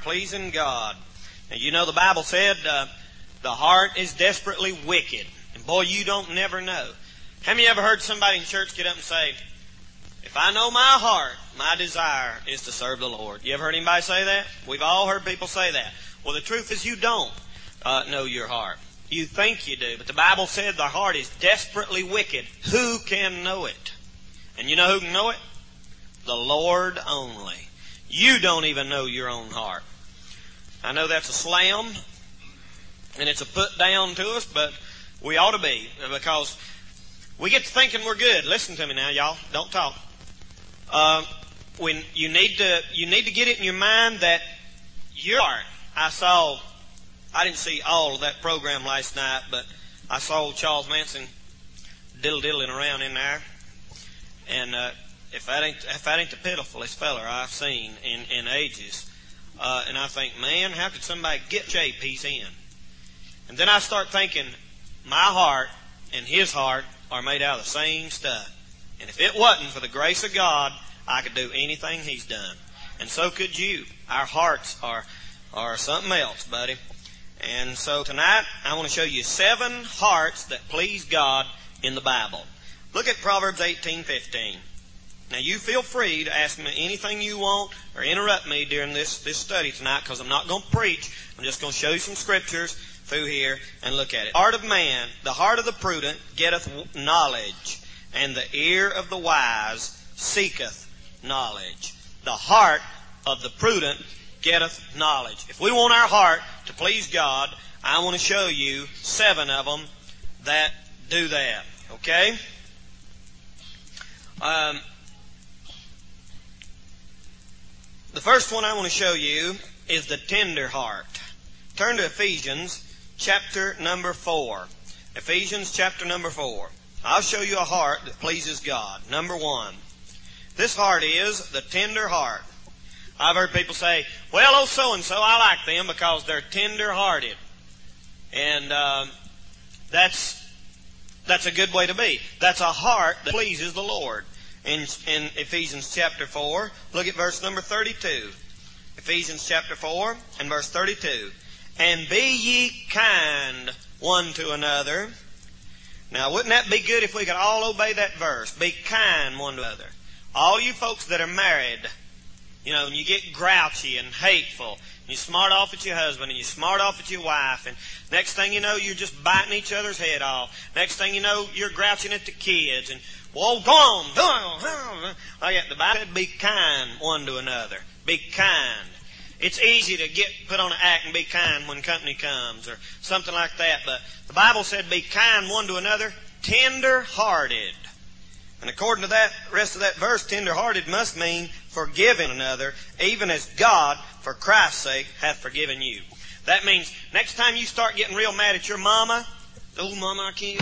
pleasing God. Now, you know the Bible said the heart is desperately wicked. And boy, you don't never know. How many ever heard somebody in church get up and say, if I know my heart, my desire is to serve the Lord? You ever heard anybody say that? We've all heard people say that. Well, the truth is you don't know your heart. You think you do, but the Bible said the heart is desperately wicked. Who can know it? And you know who can know it? The Lord only. You don't even know your own heart. I know that's a slam, and it's a put down to us, but we ought to be, because we get to thinking we're good. Listen to me now, y'all. Don't talk. When you need to get it in your mind that your heart. I didn't see all of that program last night, but I saw Charles Manson diddling around in there. And if that ain't the pitifulest feller I've seen in ages. And I think, man, how could somebody get JP's in? And then I start thinking, my heart and his heart are made out of the same stuff. And if it wasn't for the grace of God, I could do anything he's done. And so could you. Our hearts are something else, buddy. And so tonight, I want to show you 7 hearts that please God in the Bible. Look at Proverbs 18:15. Now, you feel free to ask me anything you want or interrupt me during this study tonight, because I'm not going to preach. I'm just going to show you some scriptures through here and look at it. The heart of man, the heart of the prudent getteth knowledge, and the ear of the wise seeketh knowledge. The heart of the prudent getteth knowledge. If we want our heart to please God, I want to show you 7 of them that do that. Okay? The first one I want to show you is the tender heart. Turn to Ephesians chapter number 4. Ephesians chapter number 4. I'll show you a heart that pleases God. Number 1. This heart is the tender heart. I've heard people say, well, oh, so-and-so, I like them because they're tender-hearted. And that's a good way to be. That's a heart that pleases the Lord. In Ephesians chapter 4, look at verse number 32. Ephesians chapter 4 and verse 32. And be ye kind one to another. Now, wouldn't that be good if we could all obey that verse? Be kind one to another. All you folks that are married, you know, and you get grouchy and hateful, and you smart off at your husband, and you smart off at your wife, and next thing you know, you're just biting each other's head off. Next thing you know, you're grouching at the kids, and, well, go on. The Bible said, be kind one to another. Be kind. It's easy to put on an act and be kind when company comes, or something like that, but the Bible said, be kind one to another, tender-hearted. And according to that rest of that verse, tender-hearted must mean forgiving another, even as God, for Christ's sake, hath forgiven you. That means next time you start getting real mad at your mama, oh, mama, I can't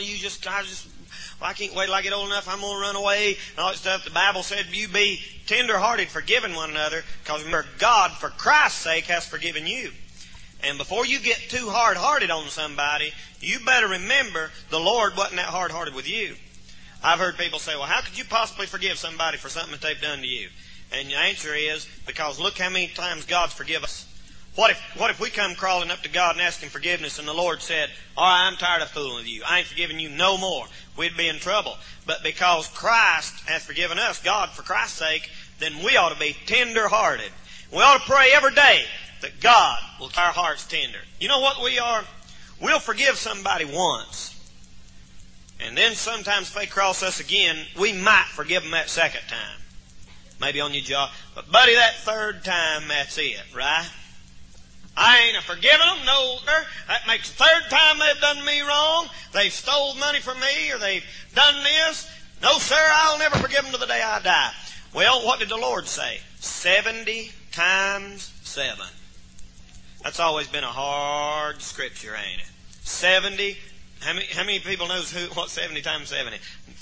wait till I get old enough, I'm going to run away, and all that stuff. The Bible said you be tender-hearted, forgiving one another, because remember, God, for Christ's sake, has forgiven you. And before you get too hard-hearted on somebody, you better remember the Lord wasn't that hard-hearted with you. I've heard people say, well, how could you possibly forgive somebody for something that they've done to you? And the answer is, because look how many times God's forgiven us. What if we come crawling up to God and ask Him forgiveness, and the Lord said, all right, I'm tired of fooling with you. I ain't forgiving you no more. We'd be in trouble. But because Christ has forgiven us, God, for Christ's sake, then we ought to be tender-hearted. We ought to pray every day that God will keep our hearts tender. You know what we are? We'll forgive somebody once. And then sometimes if they cross us again, we might forgive them that second time. Maybe on your job. But buddy, that third time, that's it, right? I ain't forgiven them, no, sir. That makes the third time they've done me wrong. They've stole money from me, or they've done this. No, sir, I'll never forgive them to the day I die. Well, what did the Lord say? 70 times 7. That's always been a hard scripture, ain't it? 70. How many people knows what 70 times 7 is?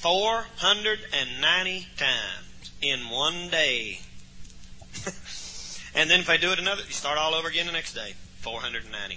490 times in one day. And then if they do it another, you start all over again the next day. 490.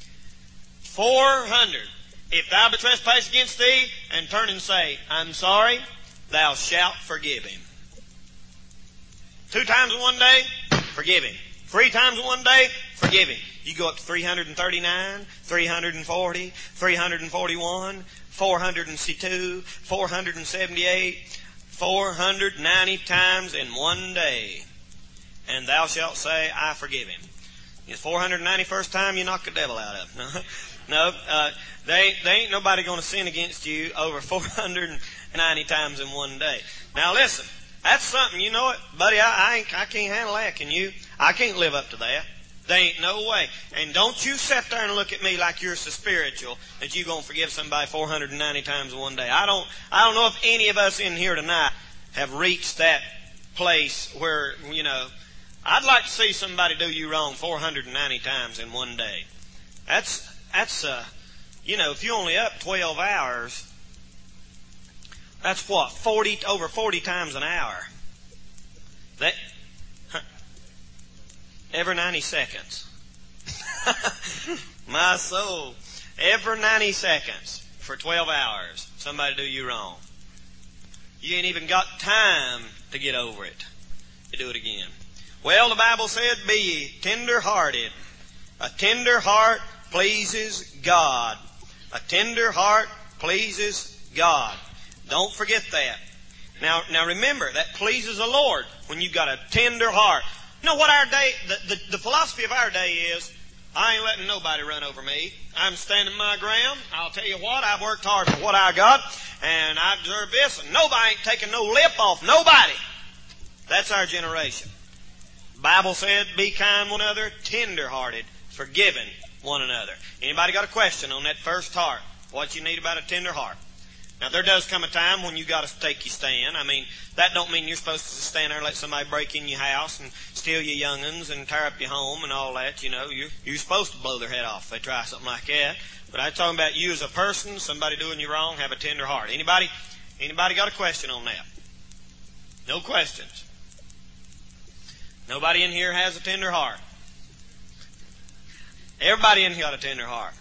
400. If thou be trespass against thee, and turn and say, I'm sorry, thou shalt forgive him. 2 times in one day, forgive him. 3 times in one day, forgive him. You go up to 339, 340, 341, 462, 478, 490 times in one day. And thou shalt say, I forgive him. It's 491st time you knock the devil out of him. No, they ain't nobody going to sin against you over 490 times in one day. Now listen, that's something, you know it, buddy, I can't handle that, can you? I can't live up to that. There ain't no way. And don't you sit there and look at me like you're so spiritual that you're going to forgive somebody 490 times in one day. I don't know if any of us in here tonight have reached that place where, you know, I'd like to see somebody do you wrong 490 times in one day. That's you know, if you're only up 12 hours, that's what, over 40 times an hour. Every 90 seconds. My soul. Every 90 seconds for 12 hours, somebody do you wrong. You ain't even got time to get over it. You do it again. Well, the Bible said, be ye tender-hearted. A tender heart pleases God. A tender heart pleases God. Don't forget that. Now remember, that pleases the Lord when you've got a tender heart. You know what our day, the philosophy of our day is, I ain't letting nobody run over me. I'm standing my ground. I'll tell you what, I've worked hard for what I got, and I deserve this, and nobody ain't taking no lip off nobody. That's our generation. The Bible said, be kind one another, tender-hearted, forgiving one another. Anybody got a question on that first heart? What you need about a tender heart? Now, there does come a time when you got to take your stand. I mean, that don't mean you're supposed to stand there and let somebody break in your house and steal your young'uns and tear up your home and all that. You know, you're supposed to blow their head off if they try something like that. But I'm talking about you as a person, somebody doing you wrong, have a tender heart. Anybody got a question on that? No questions. Nobody in here has a tender heart. Everybody in here got a tender heart.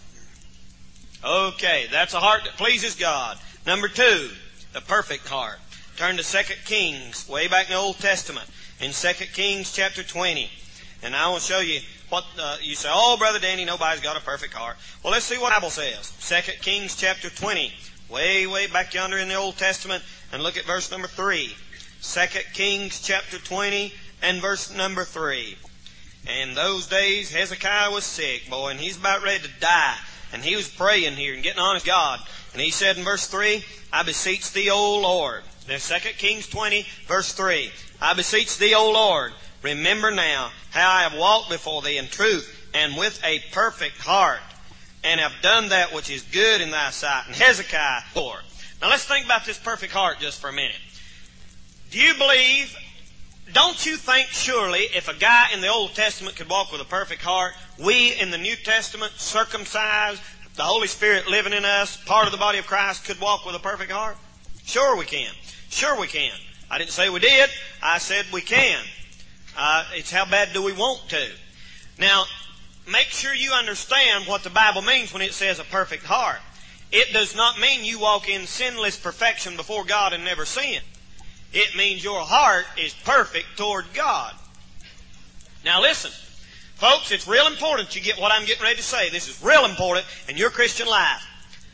Okay, that's a heart that pleases God. Number 2, the perfect heart. Turn to 2 Kings, way back in the Old Testament, in 2 Kings chapter 20. And I will show you what, you say, oh, Brother Danny, nobody's got a perfect heart. Well, let's see what the Bible says. 2 Kings chapter 20, way back yonder in the Old Testament, and look at verse number 3. 2 Kings chapter 20 and verse number 3. And those days Hezekiah was sick, boy, and he's about ready to die. And he was praying here and getting on with God. And he said in verse 3, I beseech thee, O Lord. There's 2 Kings 20, verse 3. I beseech thee, O Lord, remember now how I have walked before thee in truth and with a perfect heart, and have done that which is good in thy sight. And Hezekiah, Lord. Now let's think about this perfect heart just for a minute. Do you believe, don't you think surely if a guy in the Old Testament could walk with a perfect heart, we in the New Testament, circumcised, the Holy Spirit living in us, part of the body of Christ, could walk with a perfect heart? Sure we can. Sure we can. I didn't say we did. I said we can. It's how bad do we want to. Now, make sure you understand what the Bible means when it says a perfect heart. It does not mean you walk in sinless perfection before God and never sin. It means your heart is perfect toward God. Now listen. Folks, it's real important you get what I'm getting ready to say. This is real important in your Christian life.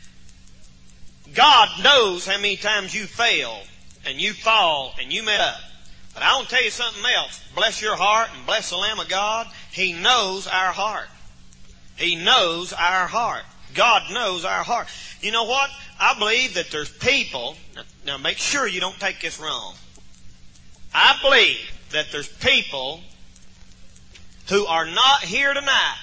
God knows how many times you fail and you fall and you mess up. But I want to tell you something else. Bless your heart and bless the Lamb of God. He knows our heart. He knows our heart. God knows our heart. You know what? I believe that there's people, now make sure you don't take this wrong. I believe that there's people who are not here tonight,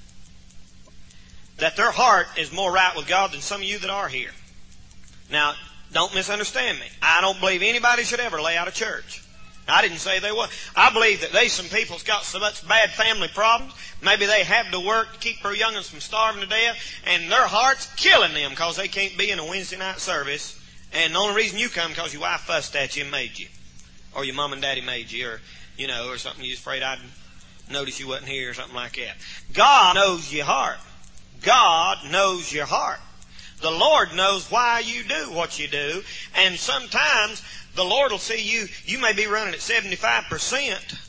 that their heart is more right with God than some of you that are here. Now, don't misunderstand me. I don't believe anybody should ever lay out of church. I didn't say they would. I believe that there's some people that's got so much bad family problems, maybe they have to work to keep their young'uns from starving to death, and their heart's killing them because they can't be in a Wednesday night service, and the only reason you come because your wife fussed at you and made you. Or your mom and daddy made you, or, you know, or something you was afraid I'd notice you wasn't here or something like that. God knows your heart. God knows your heart. The Lord knows why you do what you do. And sometimes the Lord will see you may be running at 75%,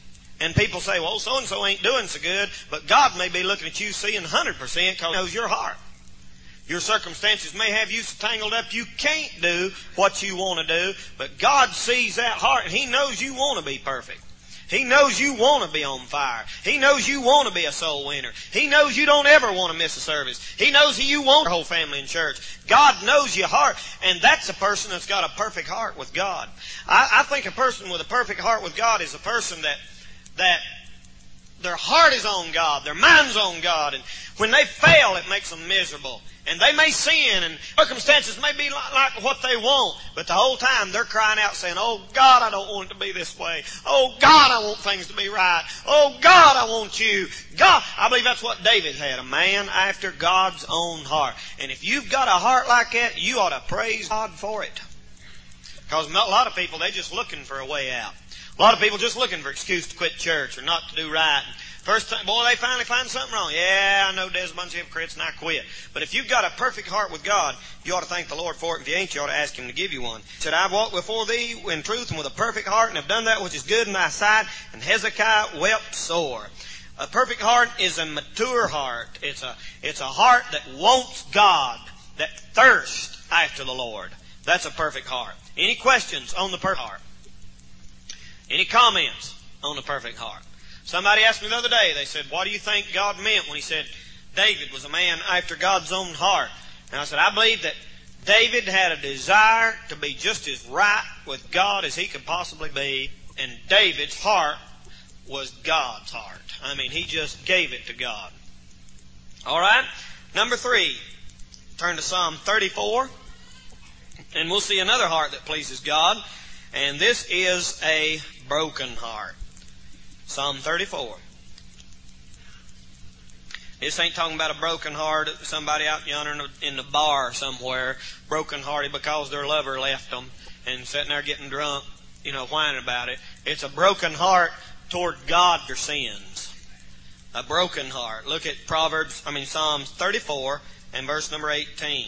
And people say, well, so-and-so ain't doing so good, but God may be looking at you seeing 100% because He knows your heart. Your circumstances may have you so tangled up you can't do what you want to do, but God sees that heart and He knows you want to be perfect. He knows you want to be on fire. He knows you want to be a soul winner. He knows you don't ever want to miss a service. He knows you want your whole family in church. God knows your heart, and that's a person that's got a perfect heart with God. I think a person with a perfect heart with God is a person that their heart is on God, their mind's on God, and when they fail, it makes them miserable. And they may sin, and circumstances may be like what they want, but the whole time they're crying out saying, oh God, I don't want it to be this way. Oh God, I want things to be right. Oh God, I want you. God, I believe that's what David had, a man after God's own heart. And if you've got a heart like that, you ought to praise God for it. Because a lot of people, they're just looking for a way out. A lot of people just looking for an excuse to quit church or not to do right. First time, boy, they finally find something wrong. Yeah, I know there's a bunch of hypocrites and I quit. But if you've got a perfect heart with God, you ought to thank the Lord for it. If you ain't, you ought to ask Him to give you one. He said, I've walked before thee in truth and with a perfect heart and have done that which is good in thy sight. And Hezekiah wept sore. A perfect heart is a mature heart. It's a heart that wants God, that thirsts after the Lord. That's a perfect heart. Any questions on the perfect heart? Any comments on the perfect heart? Somebody asked me the other day, they said, what do you think God meant when He said David was a man after God's own heart? And I said, I believe that David had a desire to be just as right with God as he could possibly be, and David's heart was God's heart. I mean, he just gave it to God. All right? Number 3, turn to Psalm 34, and we'll see another heart that pleases God, and this is a broken heart. Psalm 34. This ain't talking about a broken heart, somebody out yonder in the bar somewhere, broken-hearted because their lover left them and sitting there getting drunk, whining about it. It's a broken heart toward God for sins. A broken heart. Look at Psalms 34 and verse number 18.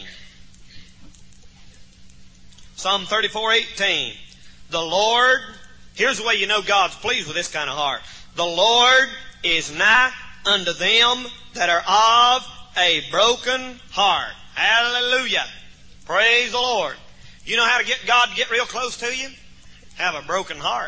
Psalm 34:18. The Lord, here's the way you know God's pleased with this kind of heart. The Lord is nigh unto them that are of a broken heart. Hallelujah. Praise the Lord. You know how to get God to get real close to you? Have a broken heart.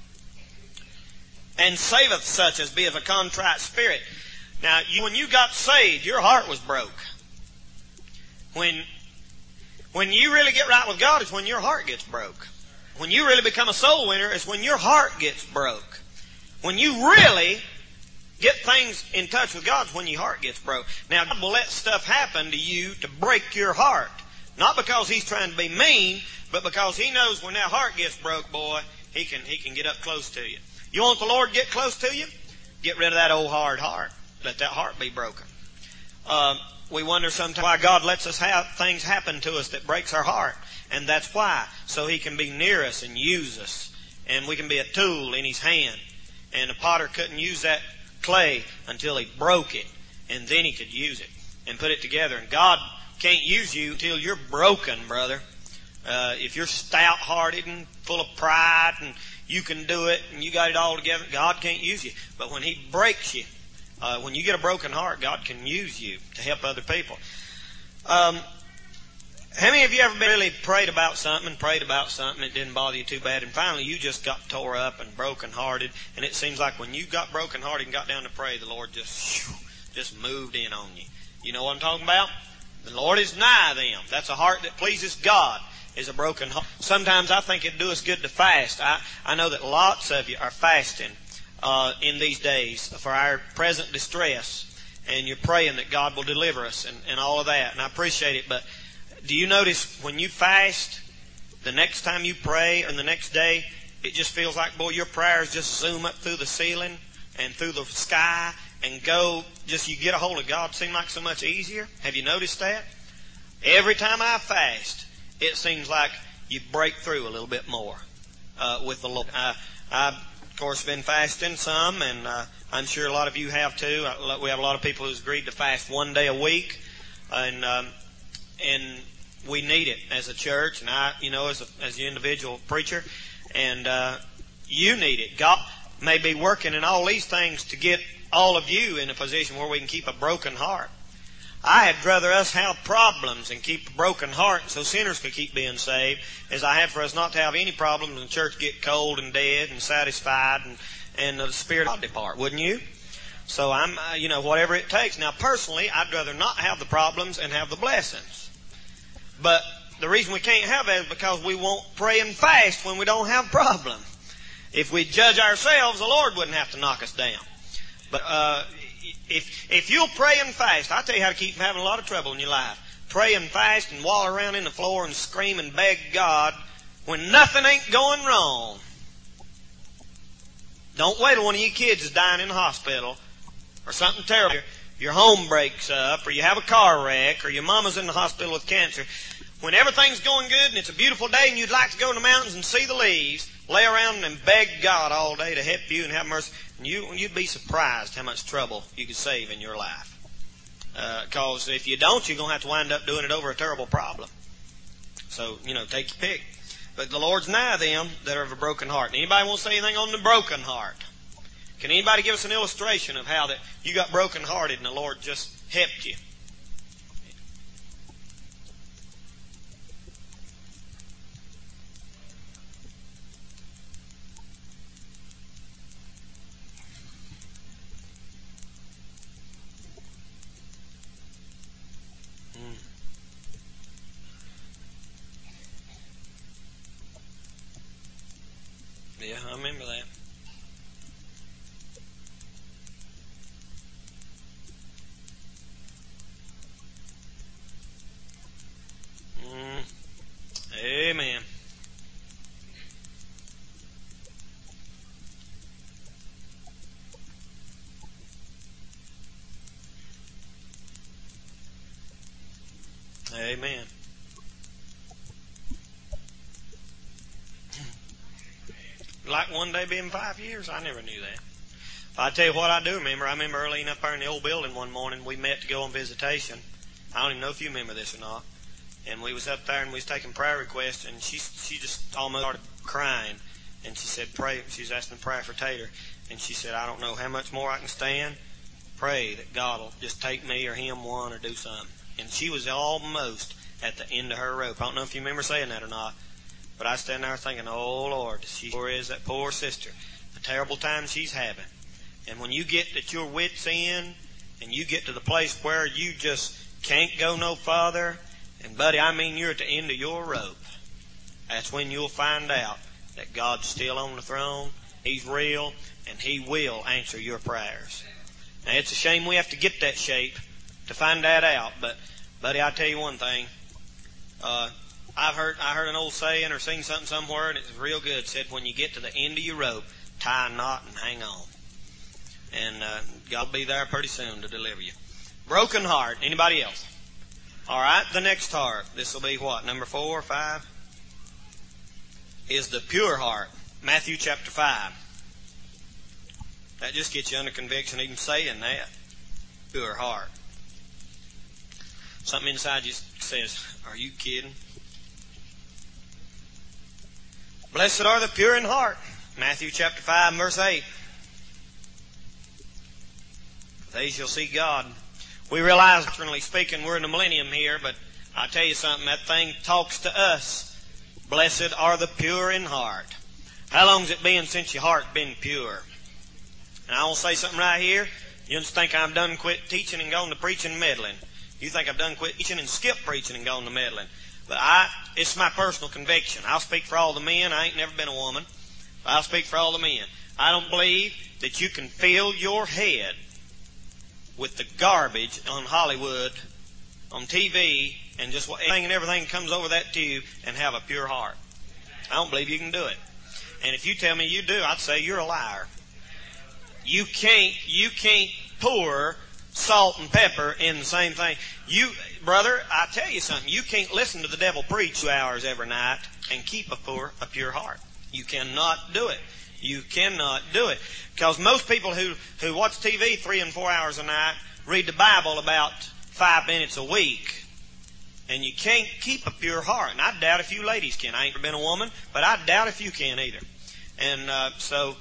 And saveth such as be of a contrite spirit. Now, when you got saved, your heart was broke. When you really get right with God, it's when your heart gets broke. When you really become a soul winner, it's when your heart gets broke. When you really get things in touch with God, it's when your heart gets broke. Now, God will let stuff happen to you to break your heart. Not because He's trying to be mean, but because He knows when that heart gets broke, boy, He can get up close to you. You want the Lord to get close to you? Get rid of that old hard heart. Let that heart be broken. We wonder sometimes why God lets us have things happen to us that breaks our heart. And that's why. So He can be near us and use us. And we can be a tool in His hand. And the potter couldn't use that clay until he broke it. And then he could use it and put it together. And God can't use you until you're broken, brother. If you're stout-hearted and full of pride and you can do it and you got it all together, God can't use you. But when He breaks you, when you get a broken heart, God can use you to help other people. How many of you ever really prayed about something, it didn't bother you too bad, and finally you just got tore up and broken-hearted, and it seems like when you got broken-hearted and got down to pray, the Lord just moved in on you. You know what I'm talking about? The Lord is nigh them. That's a heart that pleases God, is a broken heart. Sometimes I think it'd do us good to fast. I know that lots of you are fasting in these days for our present distress, and you're praying that God will deliver us and all of that, and I appreciate it, but do you notice when you fast, the next time you pray or the next day, it just feels like, boy, your prayers just zoom up through the ceiling and through the sky and you get a hold of God, seem like so much easier? Have you noticed that? Every time I fast, it seems like you break through a little bit more with the Lord. I've, of course, been fasting some, and I'm sure a lot of you have too. We have a lot of people who's agreed to fast one day a week, and we need it as a church, and I, as an individual preacher, and you need it. God, may be working in all these things to get all of you in a position where we can keep a broken heart. I had rather us have problems and keep a broken heart so sinners could keep being saved as I had for us not to have any problems and the church get cold and dead and satisfied and the Spirit of God depart, wouldn't you? So I'm, whatever it takes. Now, personally, I'd rather not have the problems and have the blessings. But the reason we can't have that is because we won't pray and fast when we don't have problems. If we judge ourselves, the Lord wouldn't have to knock us down. But if you'll pray and fast, I'll tell you how to keep from having a lot of trouble in your life. Pray and fast and wallow around in the floor and scream and beg God when nothing ain't going wrong. Don't wait till one of your kids is dying in the hospital or something terrible. Your home breaks up or you have a car wreck or your mama's in the hospital with cancer. When everything's going good and it's a beautiful day and you'd like to go in the mountains and see the leaves, lay around and beg God all day to help you and have mercy. And you'd be surprised how much trouble you could save in your life. Because if you don't, you're going to have to wind up doing it over a terrible problem. So, take your pick. But the Lord's nigh them that are of a broken heart. Anybody want to say anything on the broken heart? Can anybody give us an illustration of how that you got broken hearted and the Lord just helped you? Yeah, I remember that. Amen. Amen. Like one day being 5 years, I never knew that. I tell you what I do remember. I remember early up there in the old building one morning, we met to go on visitation. I don't even know if you remember this or not. And we was up there and we was taking prayer requests, and she just almost started crying. And she said, pray. She was asking prayer for Tater. And she said, I don't know how much more I can stand. Pray that God will just take me or him one or do something. And she was almost at the end of her rope. I don't know if you remember saying that or not. But I stand there thinking, oh, Lord, she sure is that poor sister. The terrible time she's having. And when you get at your wits' end and you get to the place where you just can't go no farther, and, buddy, I mean you're at the end of your rope, that's when you'll find out that God's still on the throne, He's real, and He will answer your prayers. Now, it's a shame we have to get that shape to find that out, but, buddy, I'll tell you one thing. I heard an old saying or seen something somewhere, and it was real good. It said, when you get to the end of your rope, tie a knot and hang on. And God will be there pretty soon to deliver you. Broken heart. Anybody else? All right, the next heart. This will be what, number 4 or 5? Is the pure heart. Matthew chapter 5. That just gets you under conviction even saying that. Pure heart. Something inside you says, are you kidding? Blessed are the pure in heart. Matthew chapter 5 verse 8. They shall see God. We realize, doctrinally speaking, we're in the millennium here, but I'll tell you something, that thing talks to us. Blessed are the pure in heart. How long's it been since your heart been pure? And I want to say something right here. You just think I've done quit teaching and gone to preaching and meddling. You think I've done quit teaching and skipped preaching and gone to meddling. But it's my personal conviction. I'll speak for all the men. I ain't never been a woman. But I'll speak for all the men. I don't believe that you can fill your head with the garbage on Hollywood, on TV, and just anything and everything comes over that tube and have a pure heart. I don't believe you can do it. And if you tell me you do, I'd say you're a liar. You can't pour salt and pepper in the same thing. Brother, I tell you something, you can't listen to the devil preach 2 hours every night and keep a pure heart. You cannot do it. You cannot do it. Because most people who watch TV 3 and 4 hours a night read the Bible about 5 minutes a week. And you can't keep a pure heart. And I doubt if you ladies can. I ain't been a woman, but I doubt if you can either. And so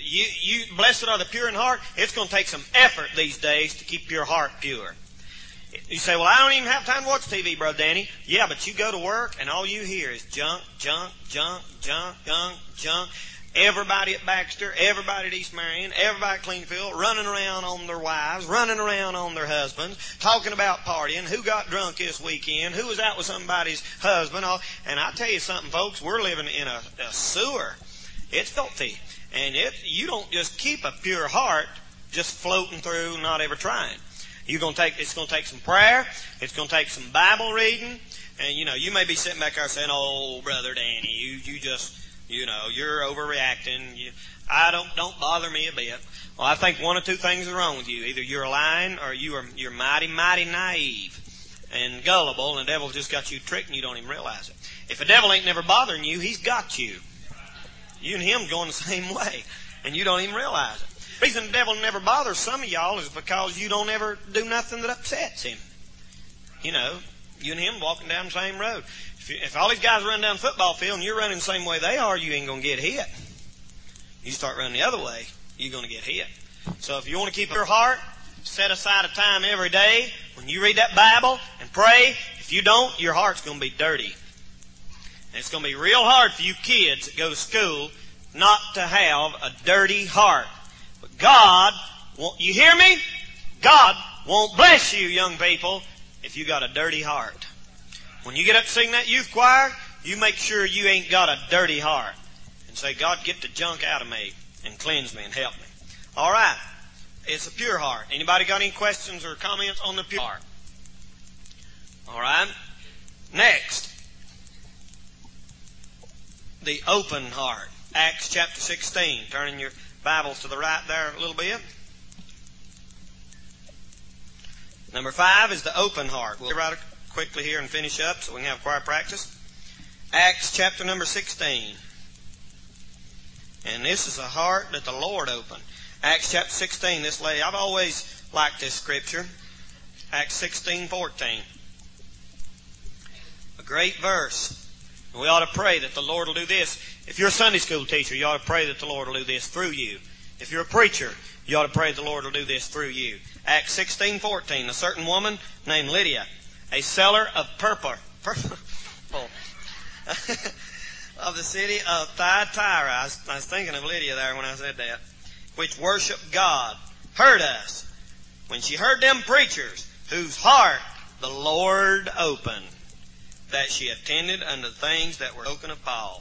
blessed are the pure in heart. It's going to take some effort these days to keep your heart pure. You say, well, I don't even have time to watch TV, Brother Danny. Yeah, but you go to work and all you hear is junk, junk, junk, junk, junk, junk. Everybody at Baxter, everybody at East Marion, everybody at Cleanfield running around on their wives, running around on their husbands, talking about partying, who got drunk this weekend, who was out with somebody's husband. And I tell you something, folks, we're living in a sewer. It's filthy. And you don't just keep a pure heart just floating through, not ever trying. It's going to take some prayer. It's going to take some Bible reading. And, you may be sitting back there saying, oh, Brother Danny, you just... you're overreacting. Don't bother me a bit. Well, I think one of two things are wrong with you. Either you're lying or you're mighty, mighty naive and gullible, and the devil just got you tricked and you don't even realize it. If the devil ain't never bothering you, he's got you. You and him going the same way, and you don't even realize it. The reason the devil never bothers some of y'all is because you don't ever do nothing that upsets him. You and him walking down the same road. If all these guys run down the football field and you're running the same way they are, you ain't going to get hit. You start running the other way, you're going to get hit. So if you want to keep your heart, set aside a time every day when you read that Bible and pray. If you don't, your heart's going to be dirty. And it's going to be real hard for you kids that go to school not to have a dirty heart. But God, you hear me? God won't bless you, young people, if you got a dirty heart. When you get up to sing that youth choir, you make sure you ain't got a dirty heart. And say, God, get the junk out of me and cleanse me and help me. All right. It's a pure heart. Anybody got any questions or comments on the pure heart? All right. Next. The open heart. Acts chapter 16. Turning your Bibles to the right there a little bit. Number 5 is the open heart. We'll write it quickly here and finish up so we can have choir practice. Acts chapter number 16. And this is a heart that the Lord opened. Acts chapter 16, this lady. I've always liked this scripture. Acts 16:14. A great verse. We ought to pray that the Lord will do this. If you're a Sunday school teacher, you ought to pray that the Lord will do this through you. If you're a preacher, you ought to pray the Lord will do this through you. Acts 16:14. A certain woman named Lydia, a seller of purple of the city of Thyatira. I was thinking of Lydia there when I said that. Which worshiped God, heard us. When she heard them preachers, whose heart the Lord opened, that she attended unto the things that were spoken of Paul.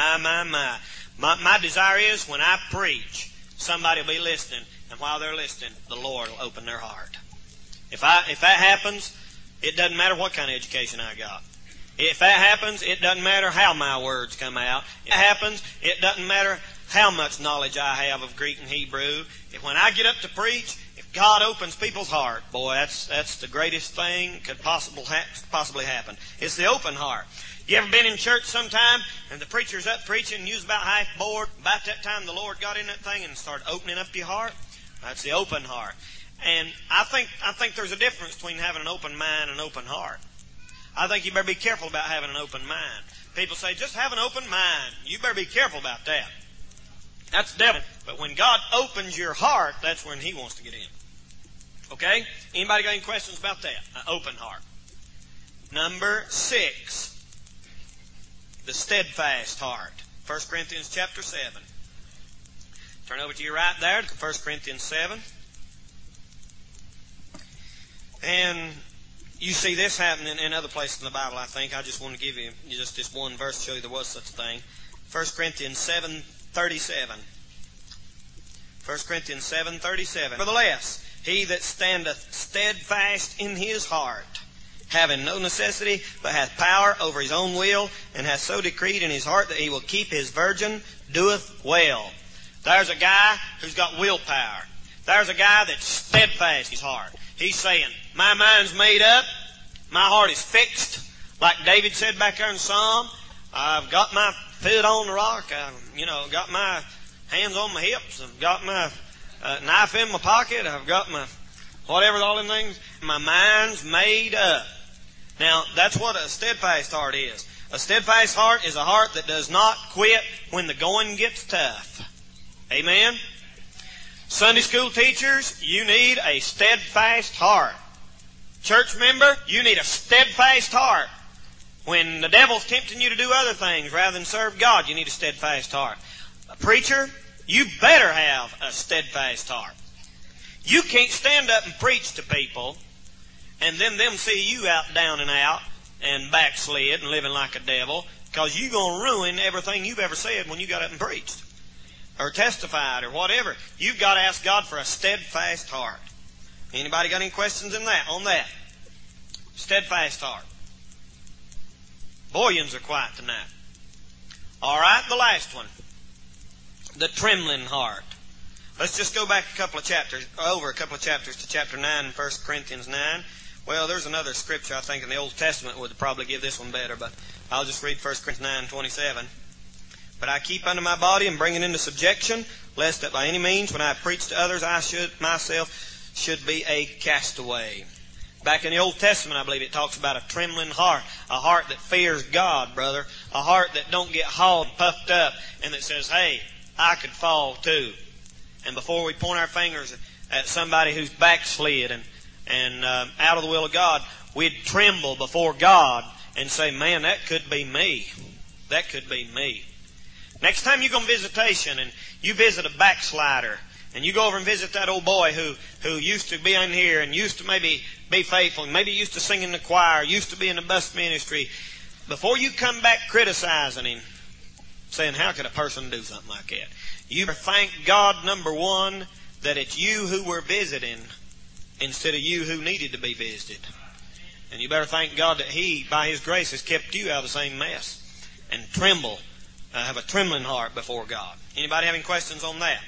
My desire is when I preach, somebody will be listening, and while they're listening, the Lord will open their heart. If that happens, it doesn't matter what kind of education I got. If that happens, it doesn't matter how my words come out. If that happens, it doesn't matter how much knowledge I have of Greek and Hebrew. If when I get up to preach, if God opens people's heart, boy, that's the greatest thing could possibly happen. It's the open heart. You ever been in church sometime and the preacher's up preaching and you was about half bored? About that time the Lord got in that thing and started opening up your heart. That's the open heart. And I think there's a difference between having an open mind and an open heart. I think you better be careful about having an open mind. People say, just have an open mind. You better be careful about that. That's the devil. But when God opens your heart, that's when He wants to get in. Okay? Anybody got any questions about that? An open heart. Number 6. The steadfast heart. 1 Corinthians chapter 7. Turn over to your right there to 1 Corinthians 7. And you see this happening in other places in the Bible, I think. I just want to give you just this one verse to show you there was such a thing. 1 Corinthians 7:37. 1 Corinthians 7:37. Nevertheless, he that standeth steadfast in his heart, having no necessity, but hath power over his own will, and hath so decreed in his heart that he will keep his virgin, doeth well. There's a guy who's got willpower. There's a guy that's steadfast in his heart. He's saying, my mind's made up. My heart is fixed. Like David said back there in Psalm, I've got my foot on the rock. I've got my hands on my hips. I've got my knife in my pocket. I've got my whatever, all them things. My mind's made up. Now, that's what a steadfast heart is. A steadfast heart is a heart that does not quit when the going gets tough. Amen? Sunday school teachers, you need a steadfast heart. Church member, you need a steadfast heart. When the devil's tempting you to do other things rather than serve God, you need a steadfast heart. A preacher, you better have a steadfast heart. You can't stand up and preach to people and then them see you out, down and out, and backslid and living like a devil, because you're going to ruin everything you've ever said when you got up and preached or testified or whatever. You've got to ask God for a steadfast heart. Anybody got any questions on that? Steadfast heart. Boyans are quiet tonight. All right, the last one. The trembling heart. Let's just go back over a couple of chapters to chapter 9 in 1 Corinthians 9. Well, there's another scripture I think in the Old Testament would probably give this one better, but I'll just read 1 Corinthians 9:27. But I keep under my body and bring it into subjection, lest that by any means when I preach to others I myself should be a castaway. Back in the Old Testament, I believe it talks about a trembling heart, a heart that fears God, brother, a heart that don't get hauled and puffed up, and that says, hey, I could fall too. And before we point our fingers at somebody who's backslid and out of the will of God, we'd tremble before God and say, man, that could be me. That could be me. Next time you go on visitation and you visit a backslider and you go over and visit that old boy who used to be in here and used to maybe be faithful and maybe used to sing in the choir, used to be in the bus ministry, before you come back criticizing him, saying, how could a person do something like that? You thank God, number one, that it's you who were visiting instead of you who needed to be visited. And you better thank God that He, by His grace, has kept you out of the same mess. And tremble, have a trembling heart before God. Anybody have any questions on that?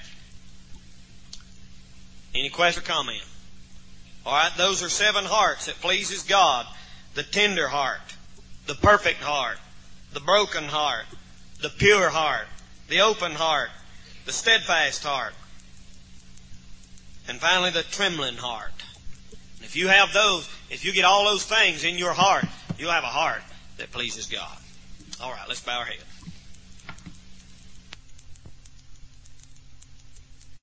Any question or comment? All right, those are 7 hearts that pleases God. The tender heart, the perfect heart, the broken heart, the pure heart, the open heart, the steadfast heart, and finally the trembling heart. And if you have those, if you get all those things in your heart, you'll have a heart that pleases God. All right, let's bow our heads.